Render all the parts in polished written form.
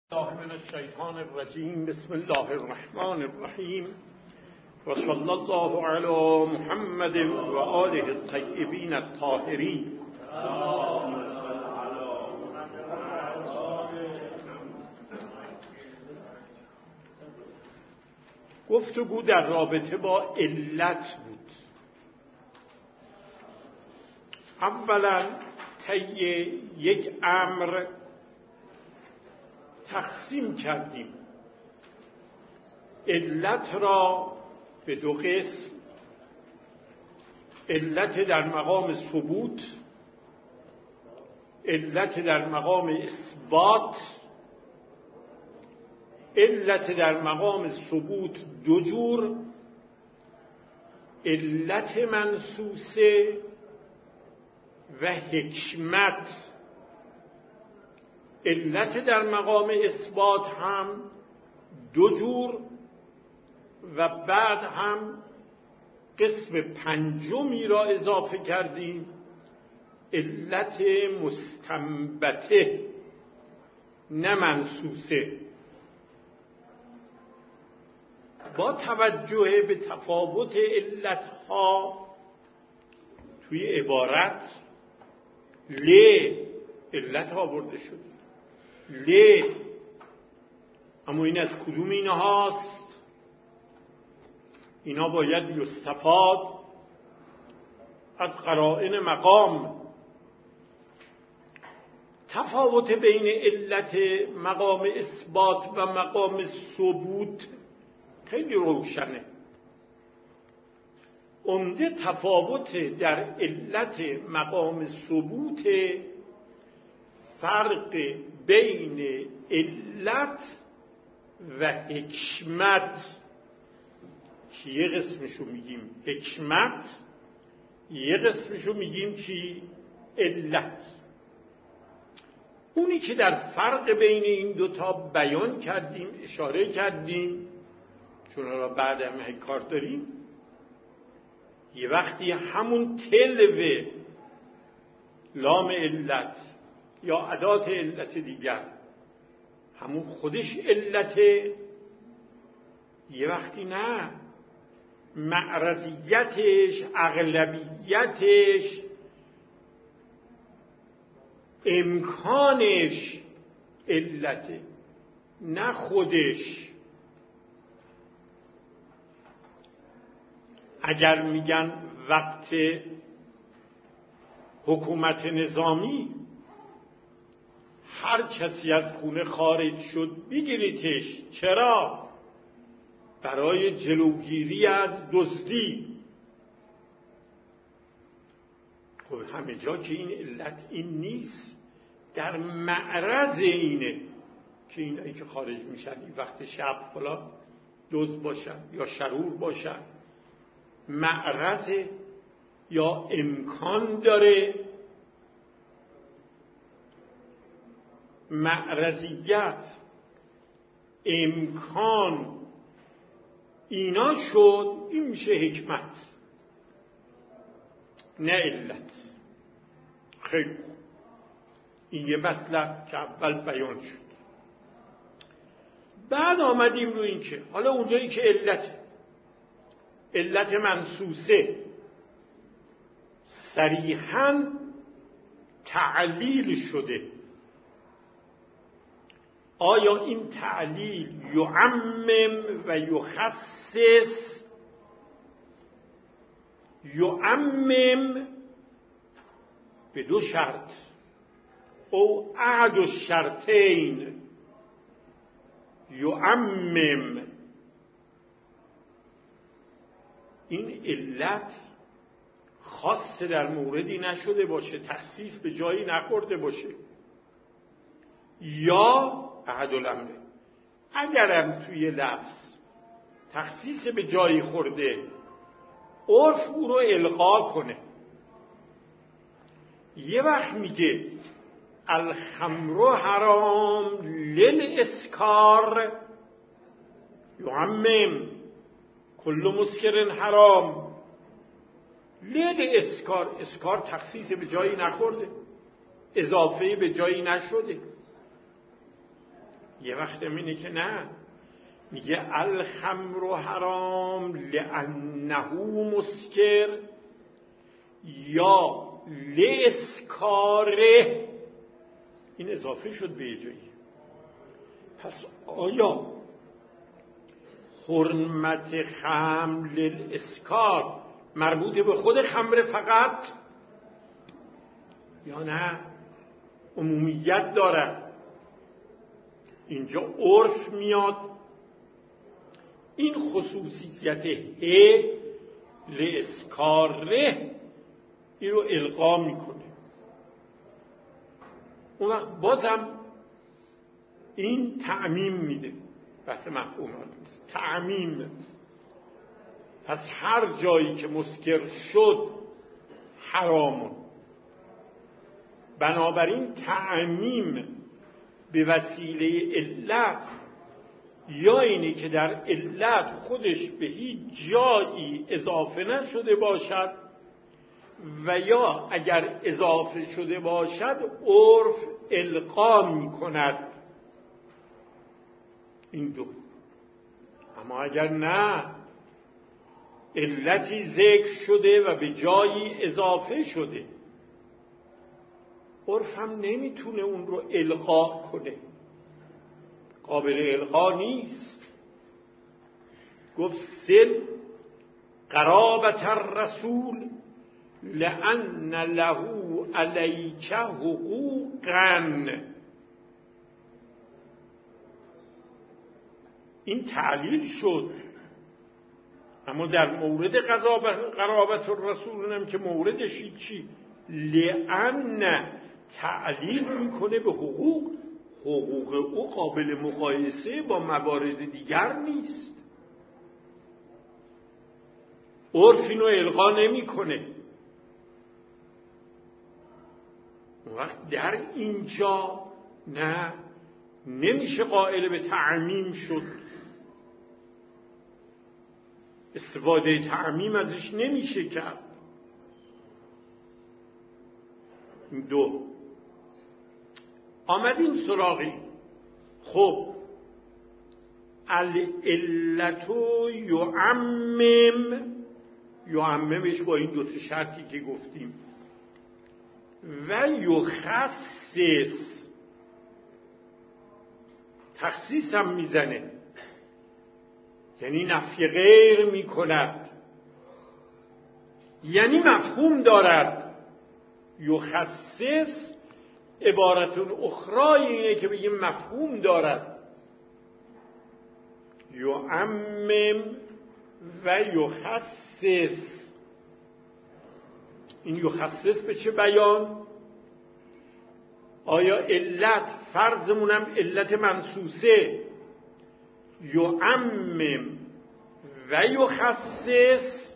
الله من الشیطان الرجیم. بسم الله الرحمن الرحیم و صلی الله علی محمد و آله الطیبین الطاهرین. گفتگو در رابطه با علت بود. اولا طی یک امر تقسیم کردیم علت را به دو قسم: علت در مقام ثبوت، علت در مقام اثبات. علت در مقام ثبوت دو جور: علت منصوصه و حکمت. علت در مقام اثبات هم دو جور و بعد هم قسم پنجمی را اضافه کردیم: علت مستنبته نه منصوصه. با توجه به تفاوت علتها توی عبارت علت آورده شد. اما این از کدوم اینهاست؟ اینا باید یستفاد از قرائن مقام. تفاوت بین علت مقام اثبات و مقام ثبوت خیلی روشنه. عمده تفاوت در علت مقام ثبوت فرق بین علت و حکمت که یه قسمشو میگیم حکمت، یه قسمشو میگیم چی؟ علت. اونی که در فرق بین این دوتا بیان کردیم، اشاره کردیم، چون را بعد هم کار داریم، یه وقتی همون تلو لام علت یا ادات علت دیگر همون خودش علته، یه وقتی نه، معرضیتش، اغلبیتش، امکانش علته نه خودش. اگر میگن وقت حکومت نظامی هر کسی از خونه خارج شد بگیریدش، چرا؟ برای جلوگیری از دزدی. خب همه جا که این علت این نیست، در معرض اینه که اینایی که خارج میشن این وقت شب فلان دزد باشن یا شرور باشن، معرض یا امکان داره. معرضیت، امکان، اینا شد، این میشه حکمت نه علت. خیلی خوب، این یه مطلب که اول بیان شد. بعد آمدیم رو این که حالا اونجایی که علت منصوصه صریحاً تعلیل شده، آیا این تعلیل یعمم و یخصص؟ یعمم به دو شرط او احد الشرطین. یعمم این علت خاص در موردی نشده باشه، تخصیص به جایی نخورده باشه، یا احد الامره اگرم توی لفظ تخصیص به جایی خورده، عرف او رو الغا کنه. یه وقت میگه الخمر حرام للاسکار، یعمم کل مسکر حرام للاسکار. اسکار تخصیص به جایی نخورده، اضافه به جایی نشده. یه وقت اینه که نه، میگه الخمر حرام لانه مسکر یا لاسکاره، این اضافه شد به جایی. پس آیا حرمت خمر للاسکار مربوط به خود خمر فقط یا نه عمومیت دارد؟ اینجا عرف میاد این خصوصیت لاسکاره این رو القا میکنه. اون وقت بازم این تعمیم میده، بحث مفهوم نیست، تعمیم. پس هر جایی که مسکر شد حرامون. بنابراین تعمیم به وسیله علت یا اینه که در علت خودش به هیچ جایی اضافه نشده باشد و یا اگر اضافه شده باشد عرف القا می کند. این دو. اما اگر نه علتی ذکر شده و به جایی اضافه شده، عرف هم نمیتونه اون رو القا کنه، قابل القا نیست. گفت سل قرابت الرسول لأن له علیک حقوقا. این تعلیل شد، اما در مورد قرابت الرسول هم که موردش چی؟ لأن تعلیل میکنه به حقوق او قابل مقایسه با موارد دیگر نیست. عرف اینو القا نمیکنه. وقت در اینجا نه، نمیشه قائل به تعمیم شد، استفاده تعمیم ازش نمیشه کرد. دو، آمدیم سراغی. خب العلتو یعممش با این دوتا شرطی که گفتیم و یخصص، تخصیص هم میزنه، یعنی نفی غیر میکند، یعنی مفهوم دارد. یخصص عبارتون اخرای اینه که بگیم مفهوم دارد. یعمم و یخصص. این یخصص به چه بیان؟ آیا علت، فرضمونم علت منصوصه، یعمم و یخصص،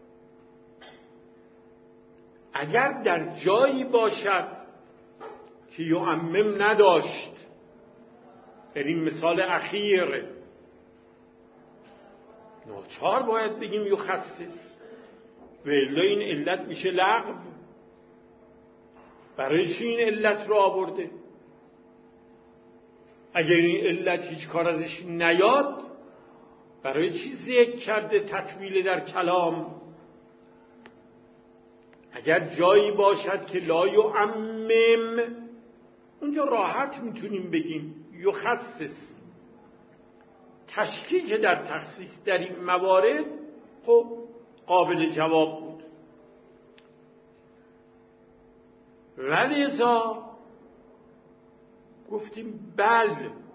اگر در جایی باشد که یعمم نداشت، در این مثال اخیر ناچار باید بگیم یخصص، و الا این علت میشه لغو. برای چی این علت رو آورده؟ اگر این علت هیچ کار ازش نیاد، برای چی ذکر کرده تطویل در کلام؟ اگر جایی باشد که لا یعمم، اونجا راحت میتونیم بگیم یخصص. تشکیک در تخصیص در این موارد خب قابل جواب بود. ولذا گفتیم بل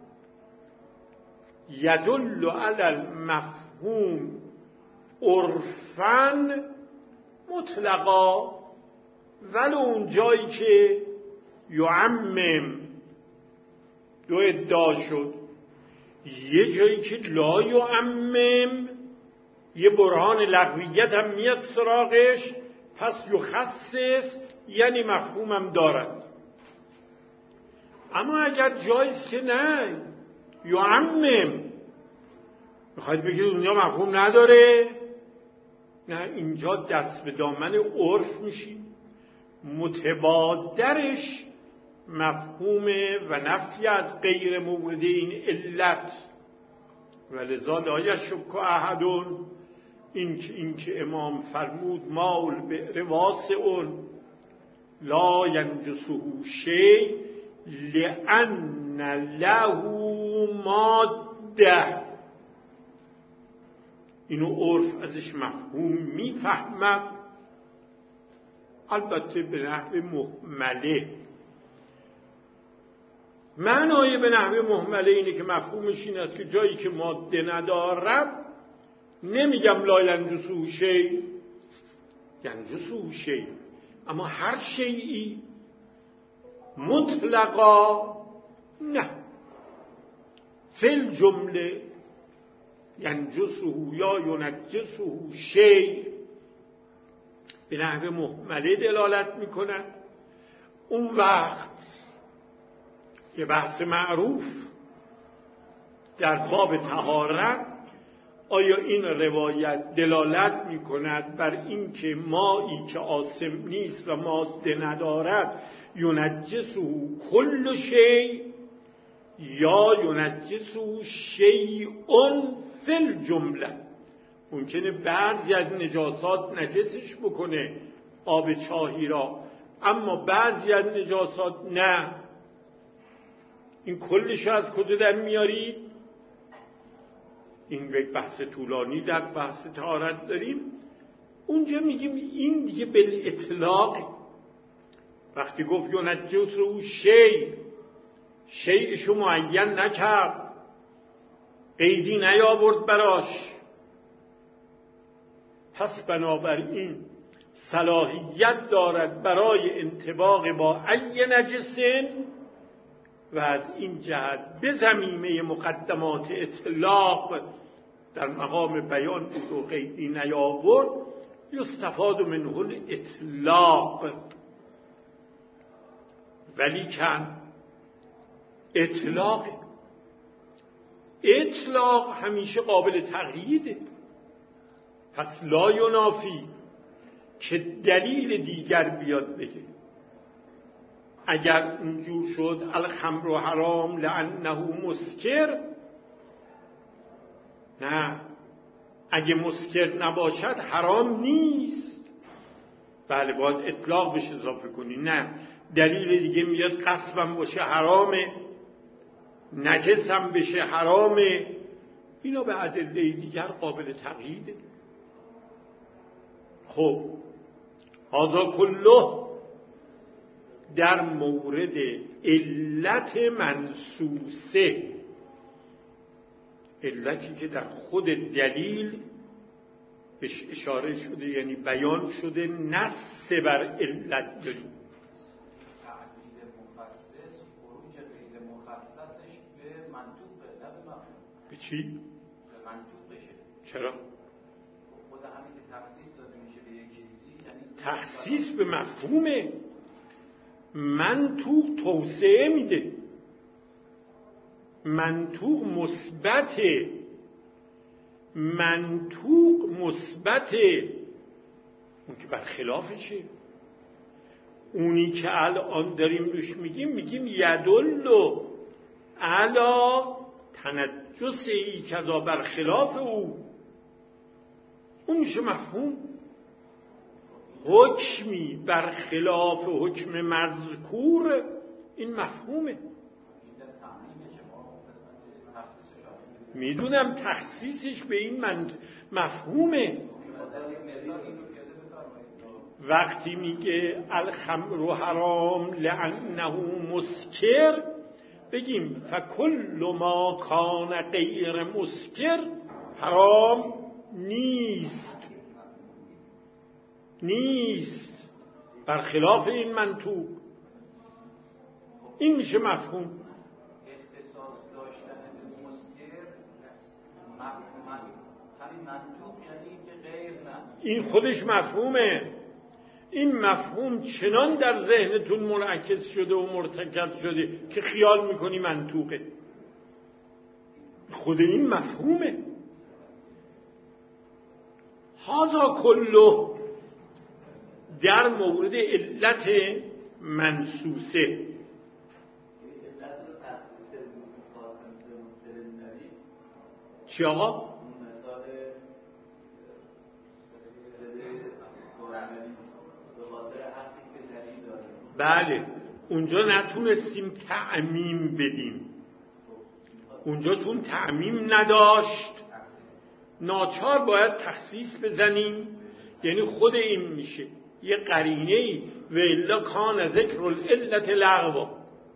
یدل علی المفهوم عرفاً مطلقا، ولو اون جایی که یعمم دو ادعا شد، یه جایی که لا یعمم یه برهان لغویت هم میاد سراغش، پس یخصص یعنی مفهومم دارد. اما اگر جاییست که نه یعمم، میخواید بگید اونجا مفهوم نداره، نه، اینجا دست به دامن عرف میشید، متبادرش مفهوم و نفی از غیر مورد این علت و لذا لا یشک احد این که امام فرمود مال به واسع لا ینجسه شیء لأن له ماده، اینو عرف ازش مفهوم میفهمم، البته به نحو محمله. معنای به نحو محمله اینه که مفهومش این است که جایی که ماده ندارد نمیگم لا ینجسه شیء، ینجسه شیء، اما هر شیئی مطلقا نه، فی الجمله ینجسه یا ینجسه شیء به نحو محمله دلالت میکند. اون وقت که بحث معروف در باب طهارت، آیا این روایت دلالت میکند بر این که مایی که آسم نیست و ماده ندارد ینجسه کل شیء یا ینجسه شیء فی الجمله؟ ممکنه بعضی از نجاسات نجسش بکنه آب چاهی را، اما بعضی از نجاسات نه. این کلش از کجا در میارید؟ این یک بحث طولانی در بحث طهارت داریم. اونجا میگیم این دیگه بالاطلاق، وقتی گفت ینجسه شیء، شیءشو معین نکرد، قیدی نیاورد براش، پس بنابراین صلاحیت دارد برای انطباق با ای نجسن و از این جهت به ضمیمه مقدمات اطلاق در مقام بیان بود و قیدی نیاورد، یستفاد منه الاطلاق. ولیکن اطلاق همیشه قابل تقییده، پس لا ینافی که دلیل دیگر بیاد بگه. اگر اینجور شد الخمر حرام لانه مسکر، نه، اگه مسکر نباشد حرام نیست، بله باید اطلاق بشه اضافه کنی. نه، دلیل دیگه میاد قصبم باشه حرامه، نجسم بشه حرامه، اینا به ادله دیگر قابل تقییده. خب هذا کله در مورد علت منصوصه، علتی که در خود دلیل بهش اشاره شده، یعنی بیان شده، نص بر علت داریم. تعلیل مخصص خروج غیر مخصصش به منطوقه، نه به مفهوم. به چی؟ به منطوق بشه. چرا؟ خود همین که تخصیص داده میشه به یک چیزی، یعنی تخصیص به مفهومه، منطوق توسعه میده، منطوق مثبته، منطوق مثبته، اون که برخلافشه. اونی که الان داریم روش میگیم یدل علی تنجسی کذا برخلاف او، اون میشه مفهوم. حکمی برخلاف حکم مذکور این مفهومه. میدونم تخصیصش به این مفهومه. وقتی میگه الخمر حرام لانه مسکر، بگیم فکل ما کان غیر مسکر حرام نیست، برخلاف این منطوق. این میشه مفهوم. اختصاص داشتن به مسکر همین منطوق، یعنی که غیر نه، این خودش مفهومه. این مفهوم چنان در ذهنتون منعکس شده و مرتکز شده که خیال میکنی منطوقه. خود این مفهومه. هذا کله در مورد علت منصوصه. چی آقا؟ بله، اونجا نتونستیم تعمیم بدیم، اونجا چون تعمیم نداشت ناچار باید تخصیص بزنیم. یعنی خود این میشه یه قرینه‌ای و الا کان ذکر العلت لغوا،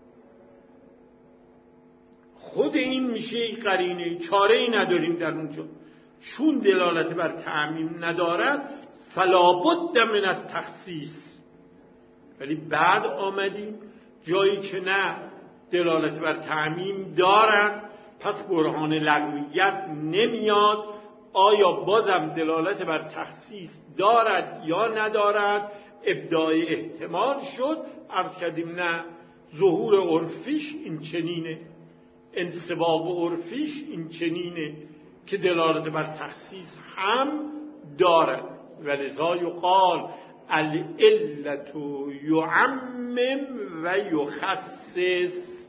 خود این میشه یک قرینه، چاره ای نداریم در اونجا. چون دلالت بر تعمیم ندارد فلا بد من التخصیص. ولی بعد آمدیم جایی که نه دلالت بر تعمیم دارد، پس برهان لغویت نمیاد. آیا بازم دلالت بر تخصیص دارد یا ندارد؟ ابداع احتمال شد. عرض کردیم نه، ظهور عرفیش این چنینه، انسباق عرفیش این چنینه که دلالت بر تخصیص هم دارد. ولذا یقال العلت یعمم و یخصص.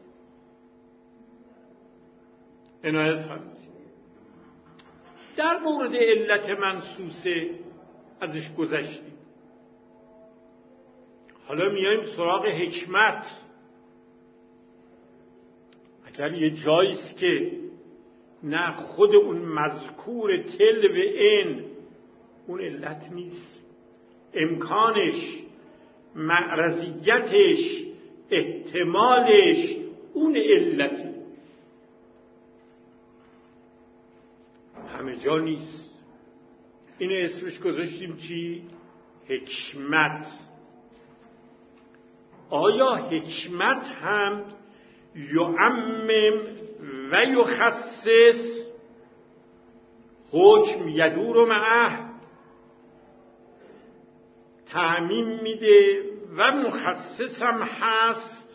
عنایت فرمایید. در مورد علت منصوصه ازش گذشتیم، حالا میایم سراغ حکمت. اگر یه جاییست که نه خود اون مذکور تل و این اون علت نیست، امکانش، معرضیتش، احتمالش اون علته، همه جا نیست. این اسمش گذاشتیم چی؟ حکمت. آیا حکمت هم یعمم و یخصص؟ حکم یدور معه، تعمیم میده و مخصص هم هست.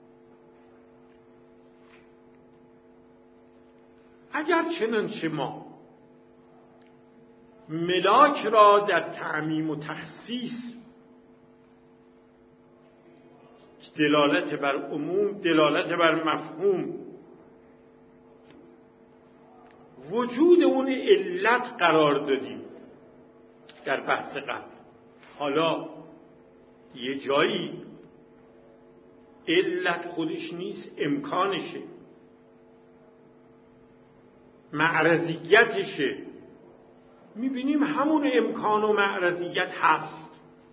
اگر چنانچه ما ملاک را در تعمیم و تخصیص دلالت بر عموم، دلالت بر مفهوم، وجود اون علت قرار دادیم در بحث قبل، حالا یه جایی علت خودش نیست، امکانشه، معرضیتشه، میبینیم همون امکان و معرضیت هست.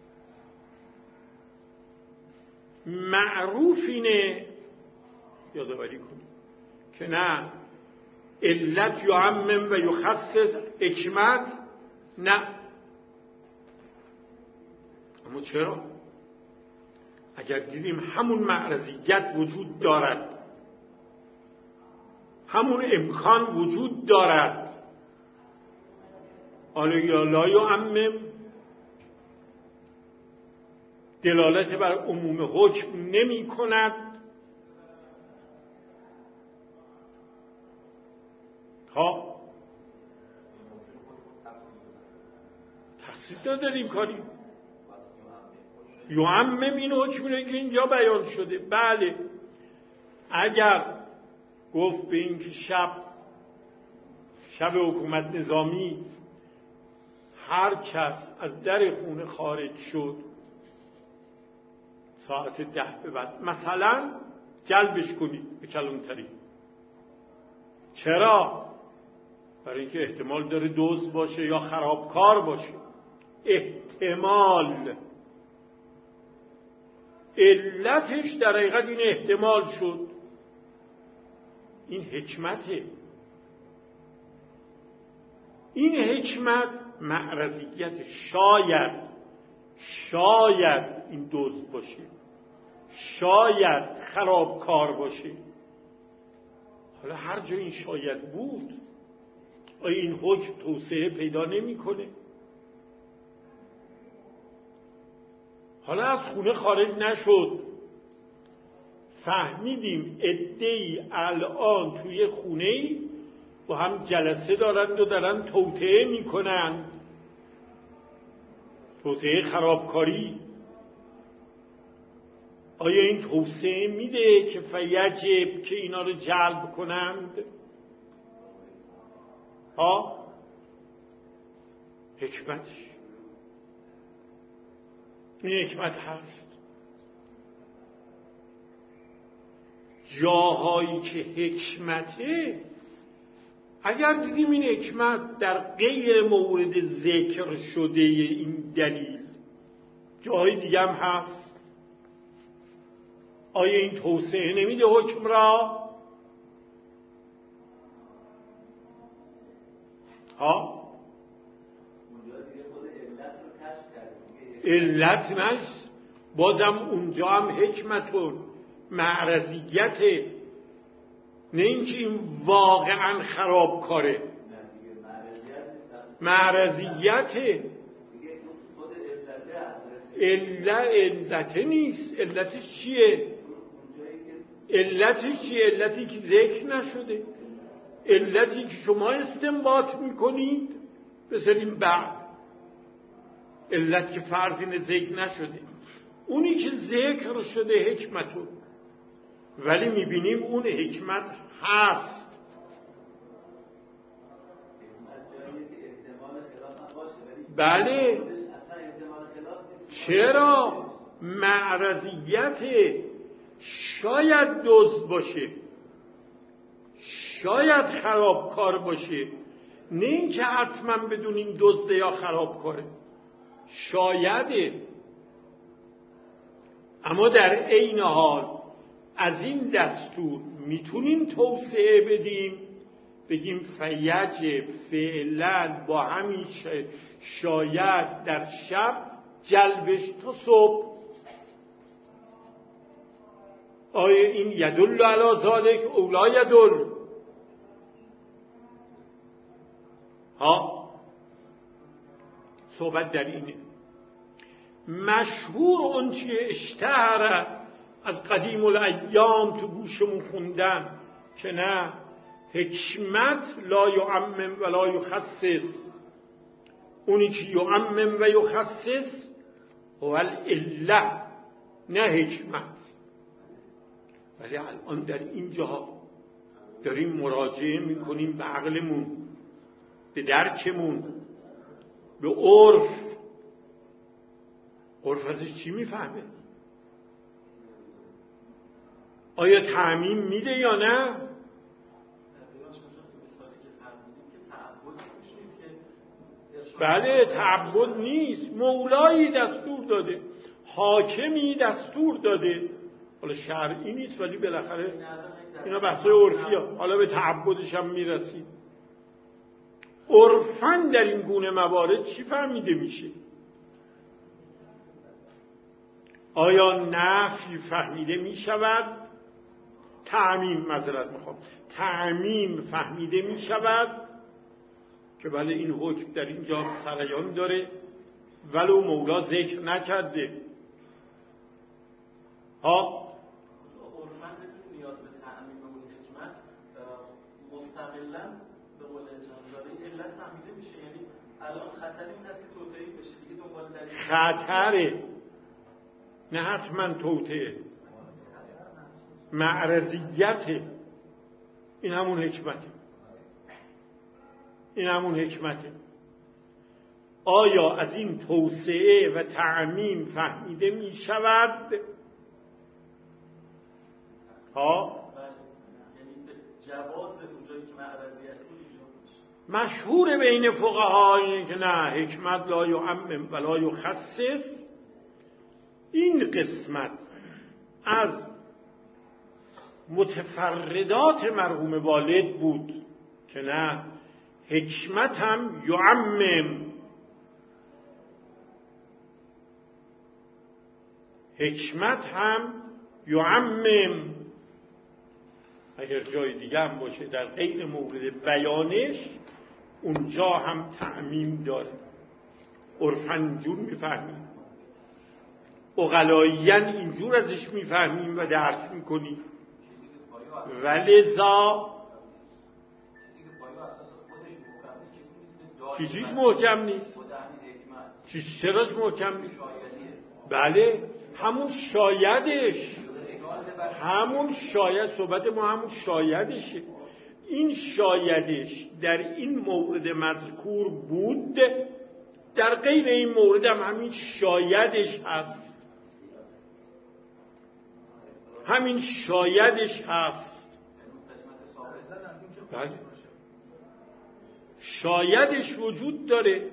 معروف اینه یادآوری کنیم که نه، علت یعمم و یخصص، حکمت نه. اما چرا؟ اگر دیدیم همون معرضیت وجود دارد، همون امکان وجود دارد، آیا لا یعمم، دلالت بر عموم حکم نمی کند؟ ها تخصیص نداریم کاری. یعمم این حکمونه که اینجا بیان شده. بله، اگر گفت به این که شب حکومت نظامی هر کس از در خونه خارج شد ساعت 10 به بعد مثلا جلبش کنید به کلانتری. چرا؟ برای اینکه احتمال داره دزد باشه یا خرابکار باشه. احتمال، علتش در حقیقت این احتمال شد. این حکمته. این حکمت معرضیت، شاید این دزد باشه، شاید خرابکار باشه. حالا هر جا این شاید بود، آیا این حکم توسعه پیدا نمی‌کنه؟ حالا از خونه خارج نشد، فهمیدیم عده‌ای الان توی خونه‌ای با هم جلسه دارند و دارن توطئه میکنند، توطئه خرابکاری. آیا این توسعه میده که فیجب که اینا رو جلب کنند؟ حکمتش. این حکمت هست. جاهایی که حکمته، اگر دیدیم این حکمت در غیر مورد ذکر شده این دلیل جاهای دیگه هم هست، آیا این توسعه نمیده حکم را؟ علت نیست، بازم اونجا هم حکمت و معرضیته، نه اینکه این واقعا خرابکاره. معرضیته، علت نیست. علتش چیه؟ علتی که ذکر نشده، علتی که شما استنباط میکنید بذاریم بعد، علت که فرض ذکر نشده. اونی که ذکر شده حکمتو، ولی میبینیم اون حکمت هست. بله، چرا؟ معرضیت شاید دزد باشه، شاید خرابکار باشه، نه اینکه حتما بدونیم دزده یا خرابکاره، شایده. اما در عین حال از این دستور میتونیم توسعه بدیم، بگیم فیجب فعلا با همین شاید در شب جلبش تا صبح. آیا این یدل علی ذالک او لا یدل؟ صحبت در اینه. مشهور اون چیه اشتهر از قدیم الایام تو گوشمون خوندن که نه، حکمت لا یعمم و لا یخصص، اونی که یعمم و یخصص هو العله، نه حکمت. ولی الان در اینجا داریم مراجعه میکنیم به عقلمون، به درکمون، به عرف. عرف ازش چی میفهمه؟ آیا تعمیم میده یا نه؟ بله، تعبد نیست. مولایی دستور داده، حاکمی دستور داده، حالا شرعی نیست ولی بالاخره اینا بحثای عرفیه. حالا به تعبدش هم میرسیم. عرفاً در این گونه موارد چی فهمیده میشه؟ آیا نفی فهمیده میشود؟ تعمیم فهمیده میشود که بله این حکم در اینجا سریان داره ولو مولا ذکر نکرده. عرفاً بدون نیاز به تعمیم اون حکمت مستقلاً به قول جنزاده علت فهمیده میشه. یعنی الان خطر این است که توطئه‌ای بشه دیگه، دنبال دلیل خطره، نه حتما توطئه، معرضیته. این همون حکمته. آیا از این توسعه و تعمیم فهمیده می شود؟ یعنی جواز اونجایی که معرضیت مشهور بین فقها اینه که نه، حکمت لا یعمم و لا یخصص. این قسمت از متفردات مرحوم والد بود که نه، حکمت هم یعمم، اگر جای دیگه هم باشه در غیر مورد بیانش اونجا هم تعمیم داره. عرفاً اینجور میفهمیم، عقلاییاً اینجور ازش میفهمیم و درک میکنیم. ولذا چیزیش محکم نیست. چراش محکم نیست؟ بله، همون شایدش، صحبت ما همون شایدشه. این شایدش در این مورد مذکور بود، در غیر این مورد هم همین شایدش هست، همین شایدش هست. بله. شایدش وجود داره،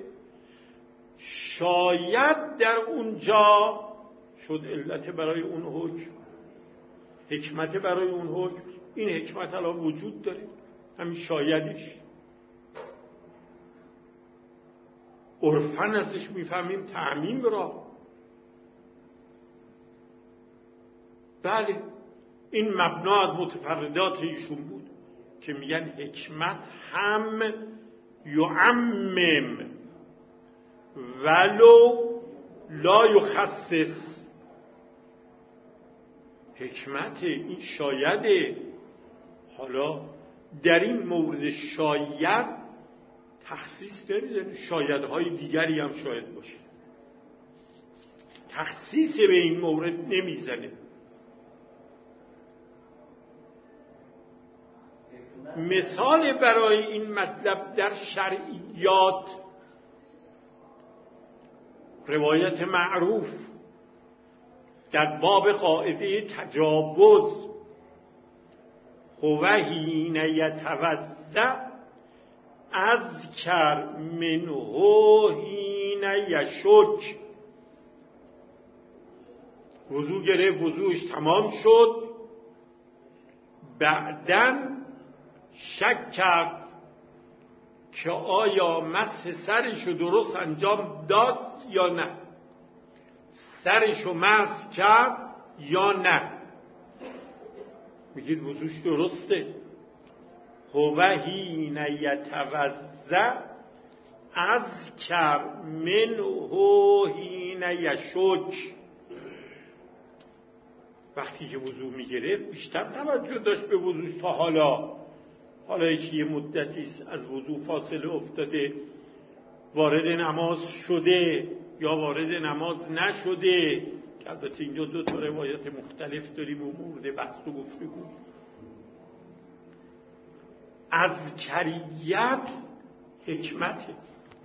شاید در اونجا شد علت برای اون حکم، حکمت برای اون حکم. این حکمت الان وجود داره، همین شایدش. عرفاً ازش میفهمیم تعمیم را. بله، این مبنا از متفردات ایشون بود که میگن حکمت هم یعمم ولو لا یخصص. حکمت این شایده. حالا در این مورد شاید تخصیص نمیزنه، شایدهای دیگری هم شاید باشه، تخصیص به این مورد نمیزنه. مثال برای این مطلب در شرعیات روایت معروف در باب قاعده تجاوز، هو حین یتوضأ اذکر منه حین یشک. وضو گرفت، وضوش تمام شد، بعدن شک کرد که آیا مسح سرشو درست انجام داد یا نه، سرشو مسح کرد یا نه. میگید وضوش درسته. هو حین یتوضأ اذکر منه حین یشک. وقتی که وضو میگرفت بیشتر توجه داشت به وضوش تا حالا که یه مدتی از وضو فاصله افتاده، وارد نماز شده یا وارد نماز نشده، که البته اینجا دو تا روایت مختلف داریم و مورد بحث و گفتگو. اذکریت حکمته،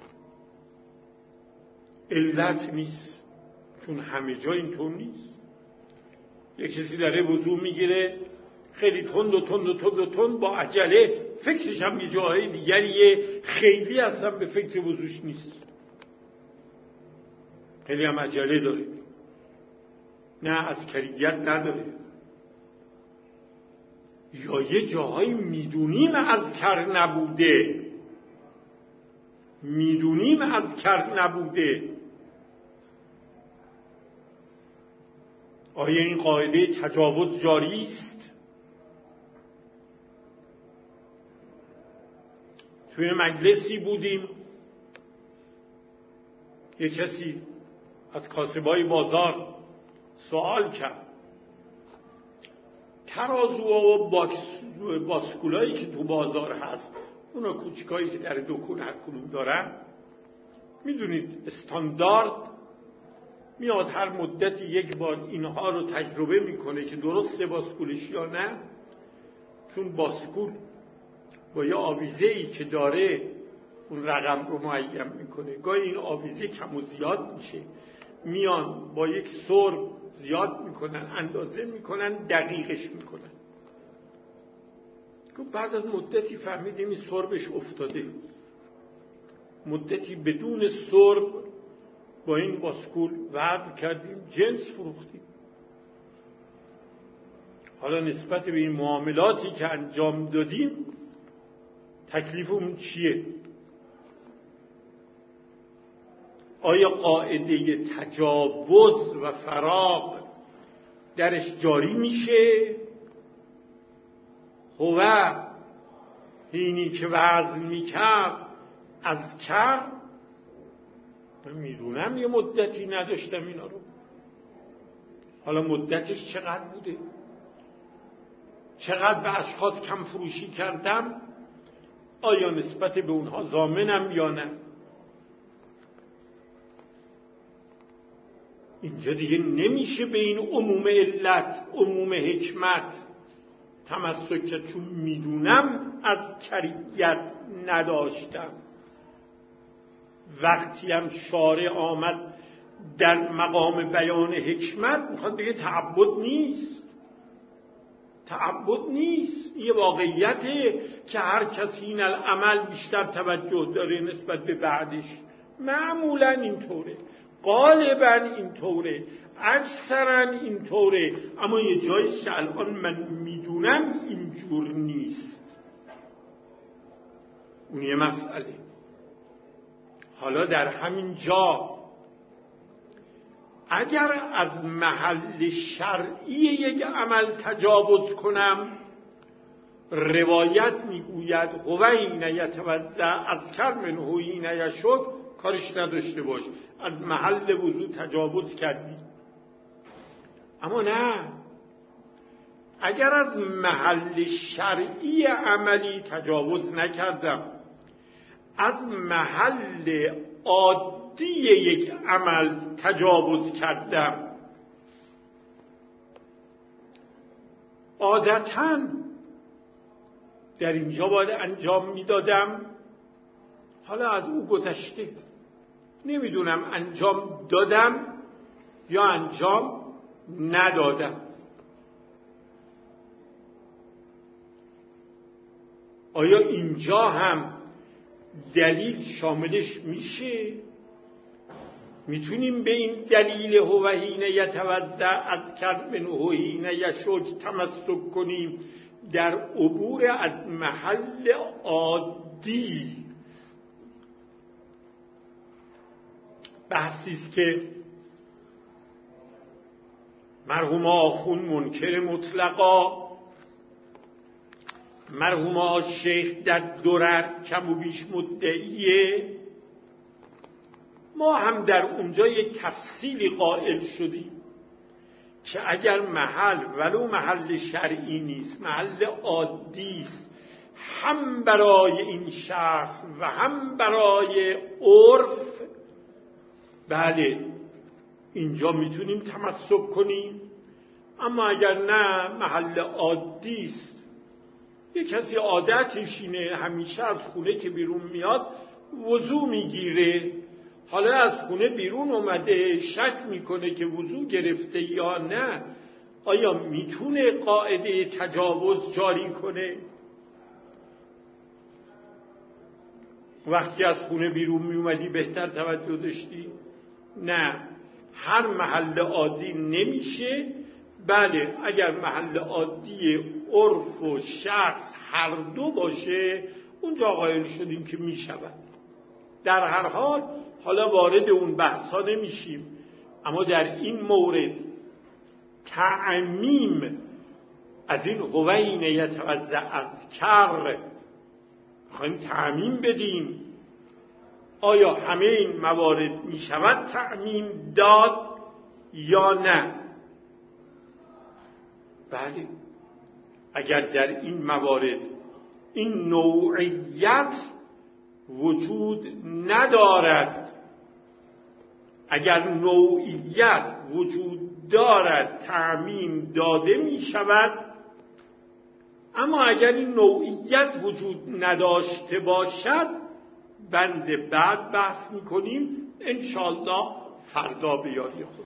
علت نیست، چون همه جا اینطور نیست. یک کسی داره وضو میگیره خیلی تند با عجله، فکرش هم یه جاهای دیگریه، خیلی اصلا به فکر وضوش نیست، خیلی هم عجله داره، نه اذکریت نداره. یا یه جاهایی میدونیم اذکر نبوده. آیا این قاعده تجاوز جاری است؟ توی مجلسی بودیم، یک کسی از کاسبای بازار سوال کرد، ترازوها و باسکولایی که تو بازار هست، اونا کوچکایی که در دکون هر کدوم دارن، میدونید استاندارد میاد هر مدتی یک بار اینها رو تجربه میکنه که درسته باسکولش یا نه، چون باسکول با یه آویزه‌ای که داره اون رقم رو معین میکنه. گاهی این آویزه کم و زیاد میشه، میان با یک سرب زیاد میکنن، اندازه میکنن، دقیقش میکنن. بعد از مدتی فهمیدیم این سربش افتاده، مدتی بدون سرب با این باسکول وضع کردیم، جنس فروختیم. حالا نسبت به این معاملاتی که انجام دادیم تکلیفمون چیه؟ آیا قاعده تجاوز و فراغ درش جاری میشه؟ هو اینی که وزن میکرد از کرد. من میدونم یه مدتی نداشتم اینا رو، حالا مدتش چقدر بوده، چقدر به اشخاص کم فروشی کردم، آیا نسبت به اونها ضامنم یا نه؟ اینجا دیگه نمیشه به این عموم علت، عموم حکمت تمسک کرد، چون میدونم از کریت نداشتم. وقتی هم شارع آمد در مقام بیان حکمت میخواد بگه تعبد نیست. تعبد نیست، یه واقعیته که هر کسی این العمل بیشتر توجه داره نسبت به بعدش. معمولا اینطوره، غالبا اینطوره، اکثرا اینطوره، اما یه جاییست که الان من میدونم اینجور نیست. اون یه مسئله. حالا در همین جا اگر از محل شرعی یک عمل تجاوز کنم، روایت میگوید هوین یتوضأ اذکر من هوین یشک، کارش نداشته باش، از محل وضو تجاوز کردی. اما نه، اگر از محل شرعی عملی تجاوز نکردم، از محل عادی یک عمل تجاوز کردم، عادتاً در اینجا باید انجام میدادم، حالا از او گذشته، نمیدونم انجام دادم یا انجام ندادم. آیا اینجا هم دلیل شاملش میشه؟ میتونیم به این دلیل هو حین یتوضأ اذکر منه حین یشک تمسک کنیم در عبور از محل عادی؟ بحثیست که مرحوم آخوند منکر مطلقا، مرحوم شیخ در درر کم و بیش مدعیه. ما هم در اونجا یک تفصیلی قائل شدیم که اگر محل ولو محل شرعی نیست، محل عادی است، هم برای این شخص و هم برای عرف، بله اینجا میتونیم تمسک کنیم. اما اگر نه، محل عادی است، یک کسی عادتش اینه همیشه از خونه که بیرون میاد وضو میگیره، حالا از خونه بیرون اومده شک میکنه که وضو گرفته یا نه، آیا میتونه قاعده تجاوز جاری کنه؟ وقتی از خونه بیرون میومدی بهتر توجه داشتی؟ نه، هر محل عادی نمیشه. بله اگر محل عادی عرف و شخص هر دو باشه، اونجا قائل شدیم که میشود. در هر حال حالا وارد اون بحثا نمیشیم، اما در این مورد تعمیم از این هوین یتوضأ اذکر میخوایم تعمیم بدیم. آیا همه این موارد میشود تعمیم داد یا نه؟ بله، اگر در این موارد این نوعیت وجود ندارد، اگر نوعیت وجود دارد تعمیم داده می شود. اما اگر این نوعیت وجود نداشته باشد، بند بعد بحث می کنیم انشاءالله فردا به یاری خود.